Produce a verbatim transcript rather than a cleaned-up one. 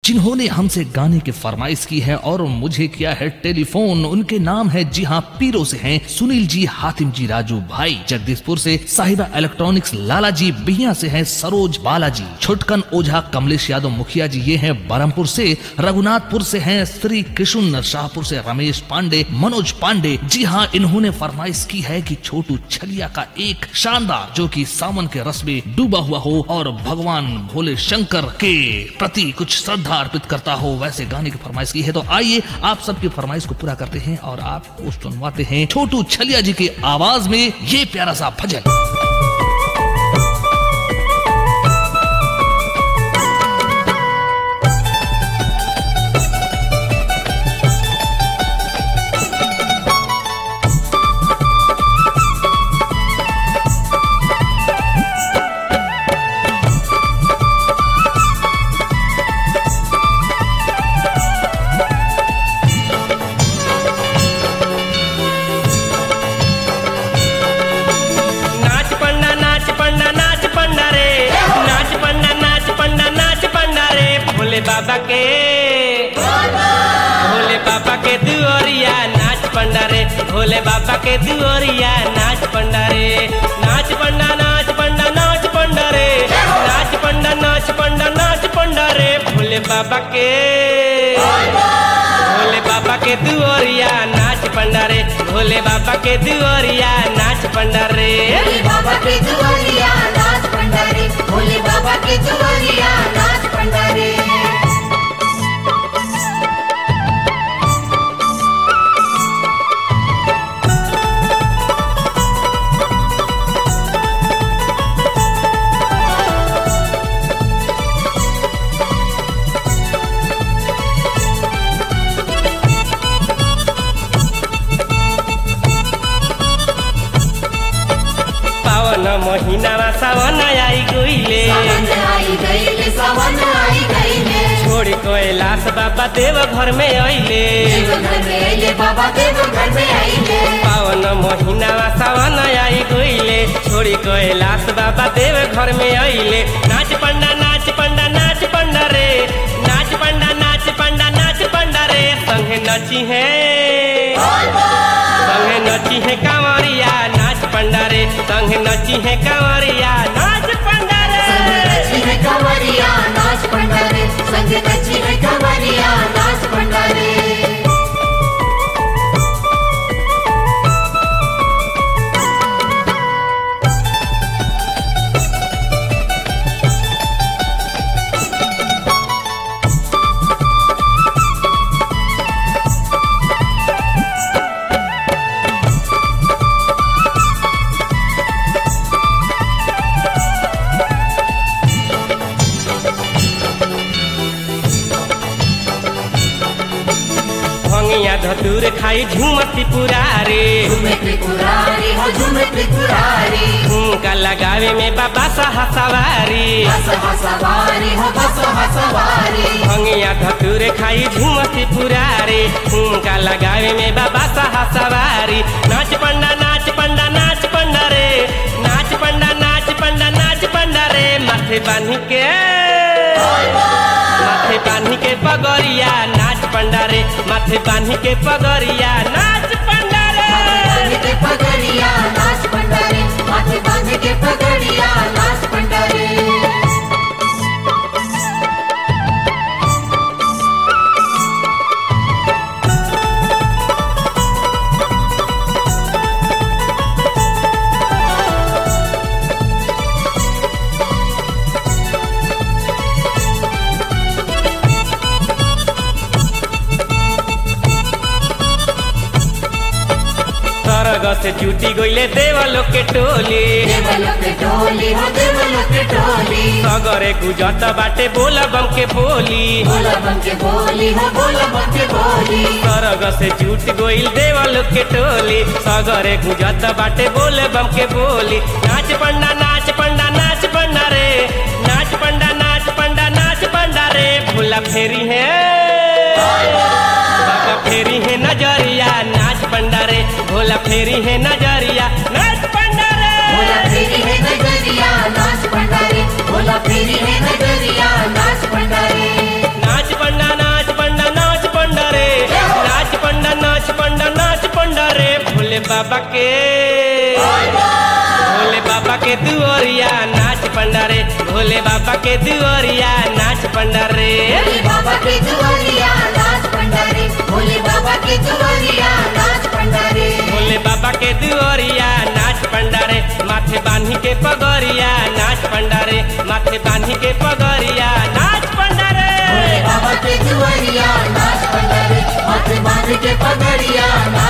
जिन्होंने हमसे गाने की फरमाइश की है और मुझे किया है टेलीफोन। उनके नाम है, जी हाँ, पीरो से हैं सुनील जी, हातिम जी, राजू भाई। जगदीशपुर से साहिबा इलेक्ट्रॉनिक्स लाला जी। बिहिया से हैं सरोज बालाजी। छुटकन ओझा कमलेश यादव मुखिया जी, ये हैं बरमपुर से। रघुनाथपुर से हैं श्री कृष्ण। शाहपुर से रमेश पांडे, मनोज पांडे। जी हाँ, इन्होंने फरमाइश की है कि छोटू छलिया का एक शानदार जो कि सावन के रस में डूबा हुआ हो और भगवान भोले शंकर के प्रति कुछ श्रद्धा अर्पित करता हो, वैसे गाने की फरमाइश की है। तो आइए आप सबकी फरमाइश को पूरा करते हैं और आपको सुनवाते हैं छोटू छलिया जी की आवाज में ये प्यारा सा भजन। बाबा के भोले बाबा के दुआरिया नाच पंडारे, भोले बाबा के दुआरिया नाच पंडारे। नाच पंडा नाच पंडा नाच पंडारे, नाच पंडा नाच पंडा नाच पंडारे। भोले बाबा के भोले बाबा के दुआरिया नाच पंडारे, भोले बाबा के दुआरिया नाच पंडारे। भोले बाबा के दुआरिया नाच पंडारे, भोले बाबा के दुआरिया नाच पंडारे। महीना सावन आई गईले, छोड़ कैलाश बाबा देव घर में अइले। पावन महीना सावन आई गईले, छोड़ कैलाश बाबा देव घर में अइले। नाच पंडा नाच पंडा नाच पंडा रे, नाच पंडा नाच पंडा नाच पंडा रे। संगे नची है संगे नची है कांवरिया नाच पंडारे, संगे नची है कांवरिया नाच पंडारे। संगे नची है कांवरिया नाच पंडारे, संगे नची है कांवरिया नाच पंडारे। धतूर खाई झूमती पुरारे, पुरारी हो झूमती पुरारी। झुमका लगावे में बाबा सहा सवारी, सवारी हो सवारी। भंगिया धतूर खाई झूमती पुरारे, झुमका लगावे में बाबा सहा सवारी। नाच पंडा नाच पंडा नाच पंडा रे, नाच पंडा नाच पंडा नाच पंडा रे। माथे बांधी के माथे बांधी के पगड़िया नाच पंडारे, माथे बांधी के पगड़िया नाच पंडारे। माथे के पगड़िया नाच पंडारे, माथे बांधी के पगड़िया नाच पंडारे। से जुटी गईले देवलों के टोली, देवलों के टोली हो देवलों के टोली। सगरे गुजत बाटे बोला बम के बोली, बोला बम के बोली हो बोला बम के बोली। सरग से जुट गईल देवलों के टोली, सगरे गुजत बाटे बोले बम के बोली। नाच पंडा नाच पंडा नाच पंडा रे, नाच पंडा नाच पंडा नाच पंडा रे। भोला फेरी है बाबा फेरी है नजरिया नाच पंडारे, भोला फेरी है नजरिया नाच पंडारे। भोला फेरी है नजरिया नाच पंडारे, भोला फेरी है नजरिया नाच पंडारे। नाच बाबा के भोले बाबा के दुआरिया नाच पंडारे भोले बाबा के दुआरिया नाच पंडारे भोले बाबा के दुआरिया नाच पंडारे भोले बाबा के दुआरिया नाच पंडारे भोले बाबा के दुआरिया नाच पंडारे माथे बांधी के पगड़िया नाच पंडारे माथे बांधी के पगड़िया नाच पंडारे भोले बाबा के दुआरिया नाच पंडारे माथे बांध के पगड़िया